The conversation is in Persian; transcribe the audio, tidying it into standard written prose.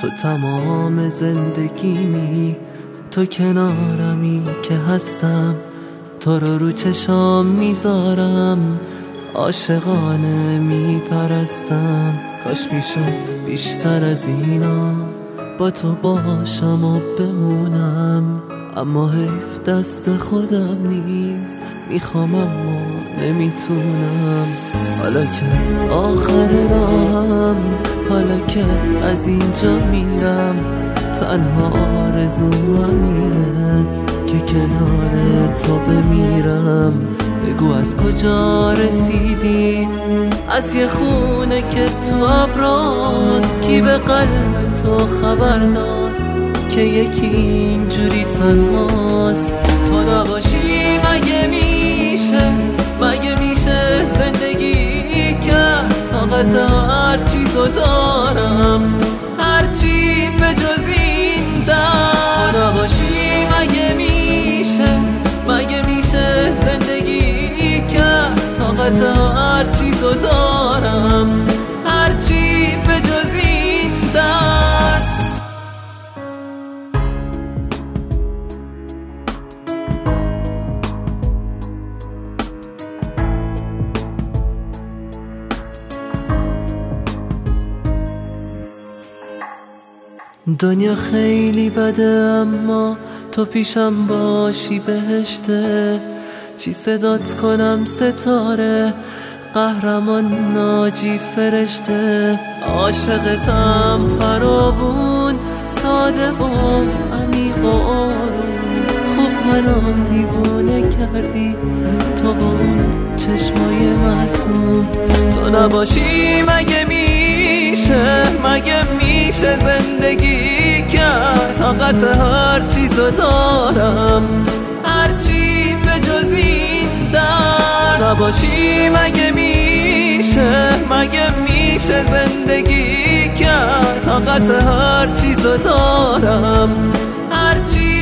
تو تمام زندگیمی، تو کنارمی که هستم، تو رو چشام میذارم، عاشقانه میپرستم. کاش میشد بیشتر از اینا با تو باشم و بمونم، اما حیف دست خودم نیست، میخوام اما نمیتونم. حالا که آخر راهم، حالا که از اینجا میرم، تنها آرزوم اینه که کنار تو بمیرم. بگو از کجا رسیدی، از یه خونه که تو ابراست، کی به قلب تو خبر داد که یکی اینجوری تنهاست. تو نباشی مگه میشه زندگی کرد؟ طاقت هر چیزو دارم، هرچی به جز این در. تو نباشی مگه میشه زندگی کرد؟ طاقت هر چیزو دارم، هرچی به جز این در. دنیا خیلی بده اما تو پیشم باشی بهشته. چی صدات کنم ستاره، قهرمان ناجی فرشته. عاشقتم فراوون، ساده و عمیق و آروم. خوب منو دیوونه کردی تو با اون چشمای معصوم. تو نباشی مگه میشه زندگی کرد؟ طاقت هر چیزو دارم، هرچی به جز این در. تو نباشی مگه میشه زندگی کرد؟ طاقت هر چیزو دارم، هرچی